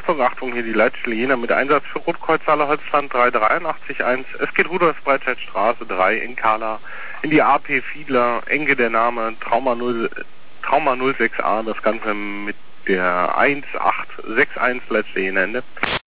Achtung, hier die Leitstelle Jena mit Einsatz für Rotkreuzhalle Holzland 3881. Es geht Rudolfsbreitscheidstraße 3 in Kala, in die AP Fiedler, Enke der Name, Trauma 06A, das Ganze mit der 1861 Leitstelle Jena Ende.